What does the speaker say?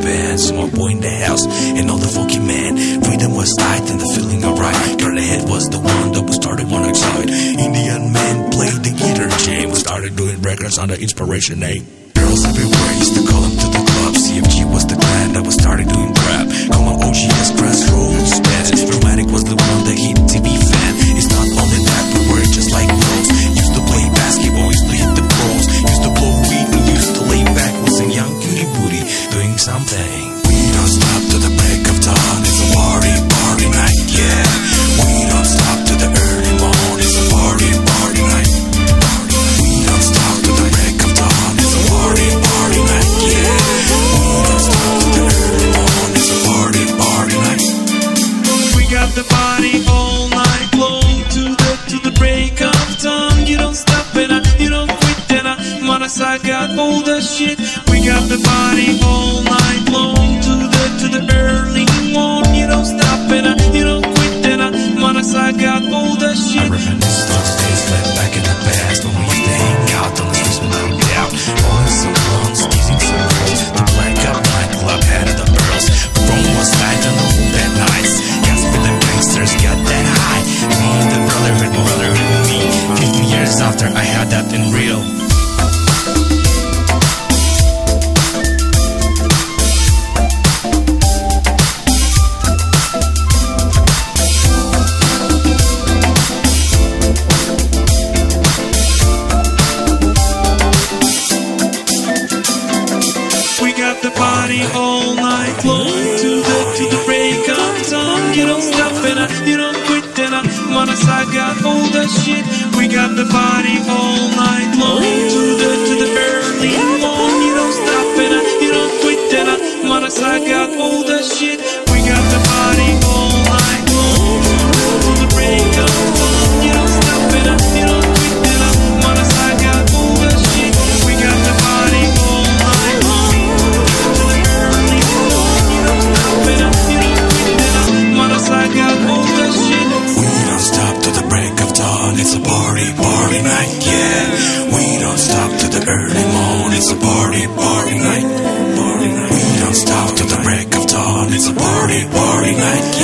band, small boy in the house, and all the funky man. Freedom was tight and the feeling alright. Girl ahead was the one that we started one outside. Indian man played the guitar jam. We started doing records under Inspiration A. Girls everywhere used to call him to the club. CFG was the clan that we started doing rap. Call my OGS, grassroots, Spanish. Dramatic was the one that hit TV fan. It's not only that, we were just like bros. Used to play basketball, used to hit the pros. Used to blow weed, we used to lay back, was a young cutie booty doing something. We don't stop to the break of dawn. It's a party, party night, yeah. We don't stop to the early morn. It's a party, party night. We don't stop to the break of dawn. It's a party, party night, yeah. We don't stop to the early morn. It's a party, party night. We got the party all night long to the break of dawn. You don't stop and you don't quit and Manas, I got all the shit. We got the party all night long to the early morn. You don't stop and you don't quit and Manas, I got all the shit. I reminisce those days left back in the past when we used to hang out on the streets without doubt. Rolling some blunts, teasing some girls. The Black Up nightclub had the girls. Rome was tight on the whole that nights. Yes, for them gangsters got that high. Me and the brotherhood with me. 15 years after I had that in real. The party all night long to the break of dawn. You don't stop and you don't quit and Manas, I got all the shit. We got the party all night long to the early morn. You don't stop and you don't quit and Manas, I got all the shit. We got the party all night long to the break of dawn. You don't stop and you don't quit and Manas, I got all the shit. We got the party all night long. I got all the shit. We don't stop to the break of dawn. It's a party, party night, yeah. We don't stop to the early morn. It's a party, party night, party night. We don't stop to the break of dawn. It's a party, party night,